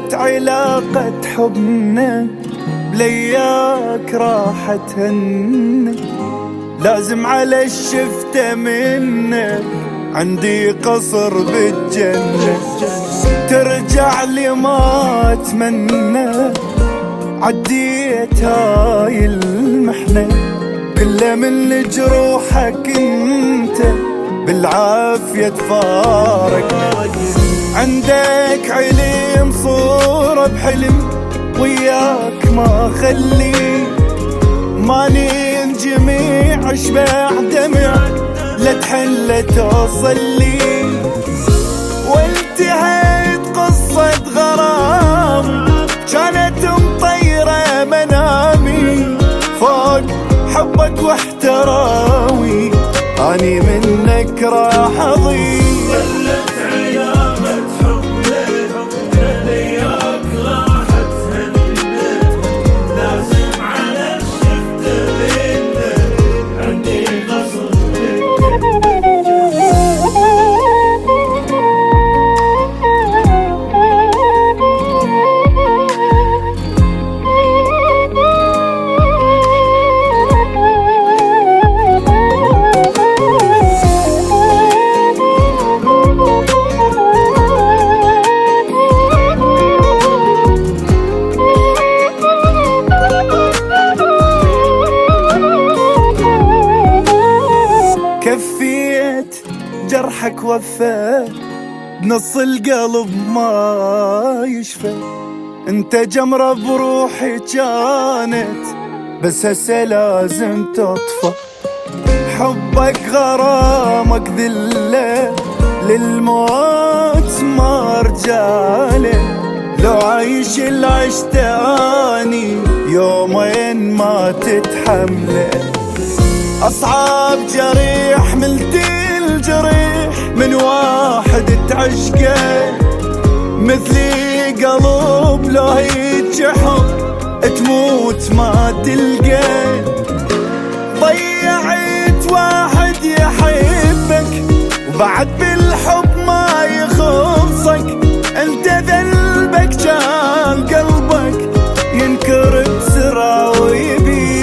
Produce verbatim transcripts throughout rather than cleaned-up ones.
ولت علاقة حبنا بلياك راح تهنى، لازم على الشفته منك عندي قصر بالجنة. ترجع لي ما اتمنى، عديت هاي المحنة كله من جروحك انت بالعافية تفارقنا. عندك علم صورة بحلم وياك ما خلي، ماني الجميع اشبع دمع لا تحل توصل لي. وانتهيت قصة غرام كانت مطيرة منامي فوق حبك واحترامي، اني منك راح اضيع. ولت علاقة حبنا لياك راح تهنى، لازم على الشفته بينا عندي قصر. كفيت جرحك وفى بنص القلب ما يشفى، انت جمرة بروحي كانت بس هسه لازم تطفى. حبك غرامك ذلة للموت ما رجاله، لو عايش العشت اني يومين ما تتحمله. أصعب جريح ملت الجريح من واحد تعشقه، مثلي قلب لو يتشحن تموت ما تلقى. ضيعت واحد يحبك وبعد بالحب ما يخلصك، انت ذنبك كان قلبك ينكر بسرعة ويبيك.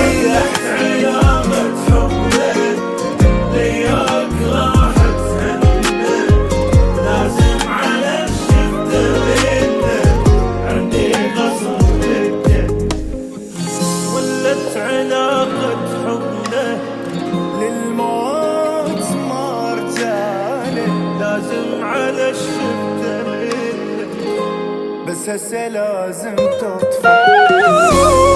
علاقة حبنا للموت ما رجاله، لازم على الشفته بس هسه لازم تطفى.